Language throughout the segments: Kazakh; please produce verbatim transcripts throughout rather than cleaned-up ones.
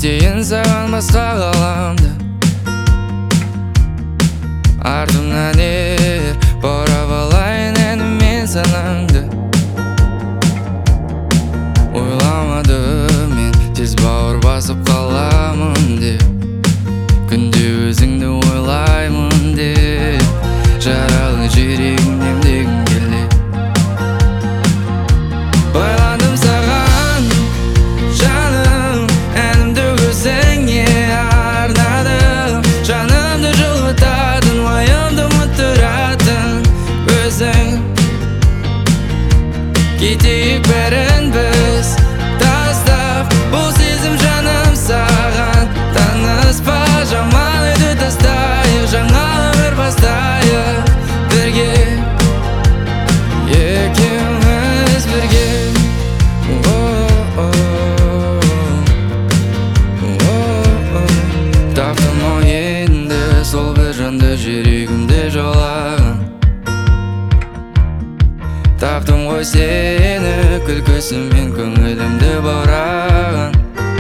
кетейін саған басқа ғаламда, артымнан ер бұрап алайын енді мен санаңды. Ойламадым мен тез бауыр басып қаламын деп, күнде өзіңді ойлаймын деп, жаралы жүрегім демдегім келеді. Байладым саған жаным, әнімді өзіңе арнадым. Жанымды жылытатын, уайымды ұмыттыратын өзің. Кетейік бәрін біз тастап, бұл сезім жаным саған таныспа. Жаман еді тастайық, жаңа өмір бастайық бірге, екеуміз бірге. Таптым ау енді сол бір жанды жүрегімде жолаған. Таптым ғой сені күлкісімен көңілімді баураған.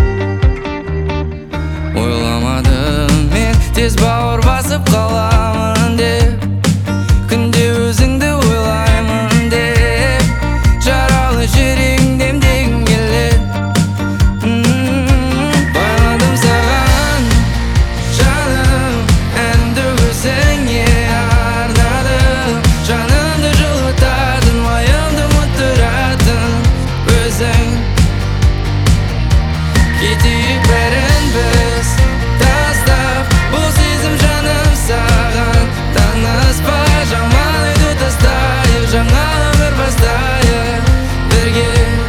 Ойламадым мен тез бауыр басып қаламын деп, күнде өзіңді ойлаймын деп, жаралы жүрегім демдегім келеді. Байладым саған жаным, әнімді өзіңе арнадым. Жанымды жылытатын, уайымды ұмыттыратын өзің. Кетейік бәрін біз тастап, бұл сезім жаным саған таныспа. Жаман еді тастайық, жаңа өмір бастайық бірге,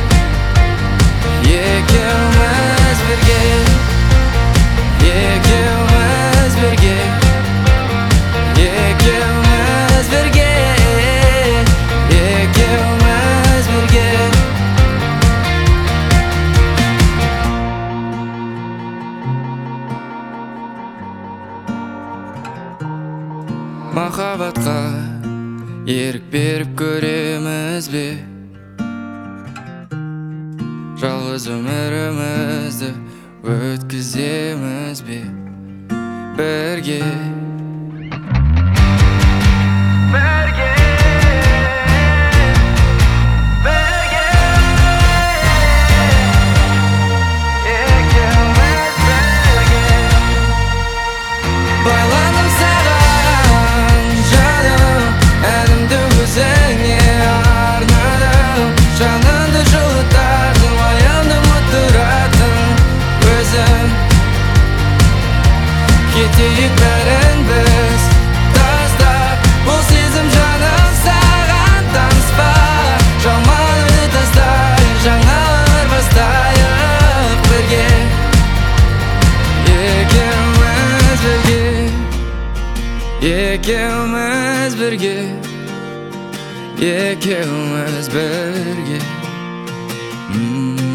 екеуміз бірге, екеуміз бірге, екеуміз бірге, екеуміз бірге. Махаббатқа ерік беріп көреміз бе, жалғыз өмірімізді өткіземіз бе бірге. Байладым саған жаным, әнімді өзіңе арнадым. Жанымды жылытатын, уайымды ұмыттыратын өзің. Кетейік бәрін біз тастап, бұл сезім жаным саған таныспа. Жаман еді тастайық, жаңа өмір бастайық бірге, екеуміз бірге, екеуміз бірге, екеуміз бірге.